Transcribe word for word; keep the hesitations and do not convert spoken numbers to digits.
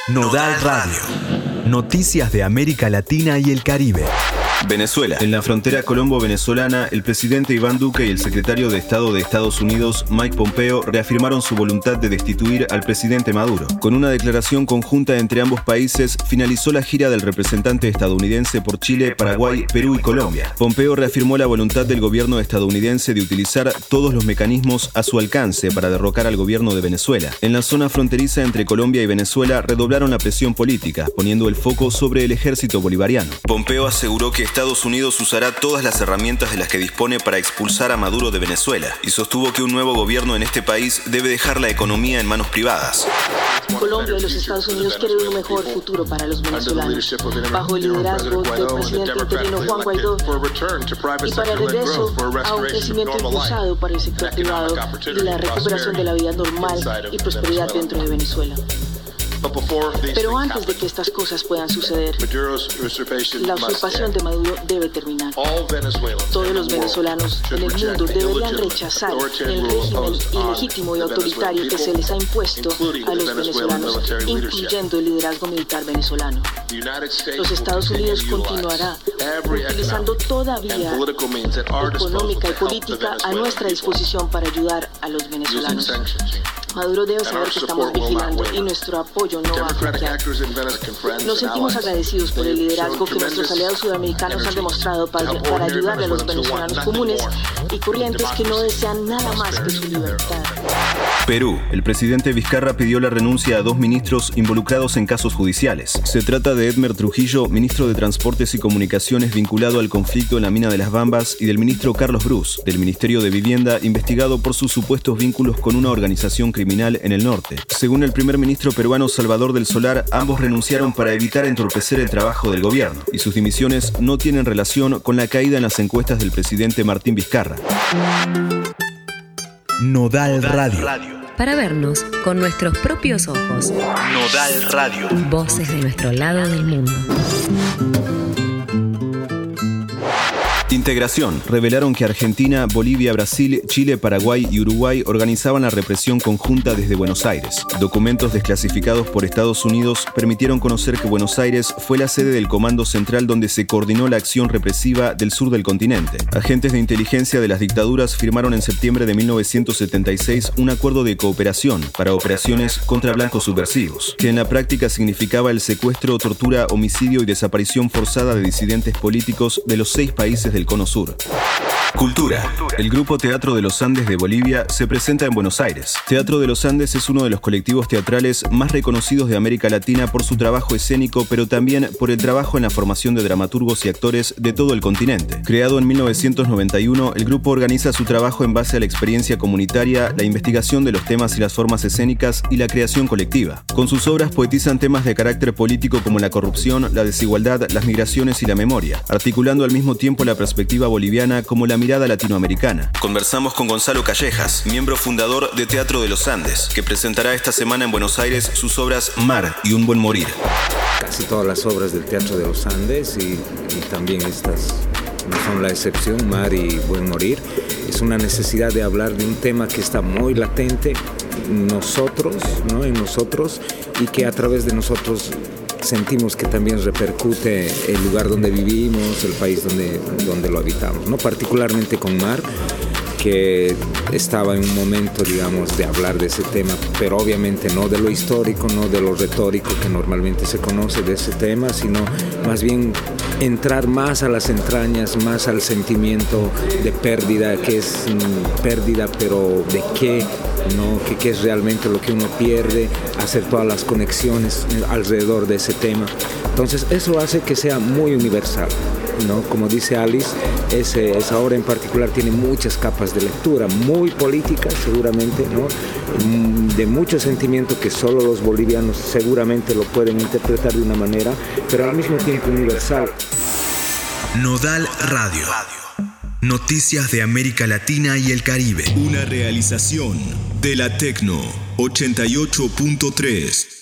Nodal Radio. Noticias de América Latina y el Caribe. Venezuela. En la frontera colombo-venezolana, el presidente Iván Duque y el secretario de Estado de Estados Unidos, Mike Pompeo, reafirmaron su voluntad de destituir al presidente Maduro. Con una declaración conjunta entre ambos países, finalizó la gira del representante estadounidense por Chile, Paraguay, Perú y Colombia. Pompeo reafirmó la voluntad del gobierno estadounidense de utilizar todos los mecanismos a su alcance para derrocar al gobierno de Venezuela. En la zona fronteriza entre Colombia y Venezuela, redoblaron la presión política, poniendo el foco sobre el ejército bolivariano. Pompeo aseguró que Estados Unidos usará todas las herramientas de las que dispone para expulsar a Maduro de Venezuela y sostuvo que un nuevo gobierno en este país debe dejar la economía en manos privadas. Colombia y los Estados Unidos quieren un mejor futuro para los venezolanos, bajo el liderazgo del presidente interino Juan Guaidó, y para el regreso a un crecimiento impulsado para el sector privado y la recuperación de la vida normal y prosperidad dentro de Venezuela. Pero antes de que estas cosas puedan suceder, la usurpación de Maduro debe terminar. Todos los venezolanos en el mundo deberían rechazar el régimen ilegítimo y autoritario que se les ha impuesto a los venezolanos, incluyendo el liderazgo militar venezolano. Los Estados Unidos continuará utilizando toda vía económica y política a nuestra disposición para ayudar a los venezolanos. Maduro debe saber que estamos vigilando y nuestro apoyo no va a flaquear. Nos sentimos agradecidos por el liderazgo que nuestros aliados sudamericanos han demostrado para, para ayudarle a los venezolanos comunes y corrientes que no desean nada más que su libertad. Perú. El presidente Vizcarra pidió la renuncia a dos ministros involucrados en casos judiciales. Se trata de Edmer Trujillo, ministro de Transportes y Comunicaciones vinculado al conflicto en la mina de Las Bambas, y del ministro Carlos Brus, del Ministerio de Vivienda, investigado por sus supuestos vínculos con una organización criminal en el norte. Según el primer ministro peruano Salvador del Solar, ambos renunciaron para evitar entorpecer el trabajo del gobierno, y sus dimisiones no tienen relación con la caída en las encuestas del presidente Martín Vizcarra. Nodal Radio. Para vernos con nuestros propios ojos. Nodal Radio. Voces de nuestro lado del mundo. Integración. Revelaron que Argentina, Bolivia, Brasil, Chile, Paraguay y Uruguay organizaban la represión conjunta desde Buenos Aires. Documentos desclasificados por Estados Unidos permitieron conocer que Buenos Aires fue la sede del Comando Central donde se coordinó la acción represiva del sur del continente. Agentes de inteligencia de las dictaduras firmaron en septiembre de mil novecientos setenta y seis un acuerdo de cooperación para operaciones contra blancos subversivos, que en la práctica significaba el secuestro, tortura, homicidio y desaparición forzada de disidentes políticos de los seis países del Cono Sur. Cultura. El Grupo Teatro de los Andes de Bolivia se presenta en Buenos Aires. Teatro de los Andes es uno de los colectivos teatrales más reconocidos de América Latina por su trabajo escénico, pero también por el trabajo en la formación de dramaturgos y actores de todo el continente. Creado en mil novecientos noventa y uno, el grupo organiza su trabajo en base a la experiencia comunitaria, la investigación de los temas y las formas escénicas y la creación colectiva. Con sus obras poetizan temas de carácter político como la corrupción, la desigualdad, las migraciones y la memoria, articulando al mismo tiempo la perspectiva boliviana como la mirada latinoamericana. Conversamos con Gonzalo Callejas, miembro fundador de Teatro de los Andes, que presentará esta semana en Buenos Aires sus obras Mar y Un Buen Morir. Casi todas las obras del Teatro de los Andes y, y también estas no son la excepción, Mar y Buen Morir. Es una necesidad de hablar de un tema que está muy latente en nosotros, ¿no? en nosotros y que a través de nosotros sentimos que también repercute el lugar donde vivimos, el país donde, donde lo habitamos, ¿no? Particularmente con Mar, que estaba en un momento, digamos, de hablar de ese tema, pero obviamente no de lo histórico, no de lo retórico que normalmente se conoce de ese tema, sino más bien entrar más a las entrañas, más al sentimiento de pérdida, que es mm, pérdida, pero de qué, ¿no? ¿Qué, qué es realmente lo que uno pierde? Hacer todas las conexiones alrededor de ese tema. Entonces eso hace que sea muy universal, ¿no? Como dice Alice, ese, esa obra en particular tiene muchas capas de lectura, muy política seguramente, ¿no? De mucho sentimiento que solo los bolivianos seguramente lo pueden interpretar de una manera, pero al mismo tiempo universal. Nodal Radio. Noticias de América Latina y el Caribe. Una realización de la Tecno ochenta y ocho punto tres.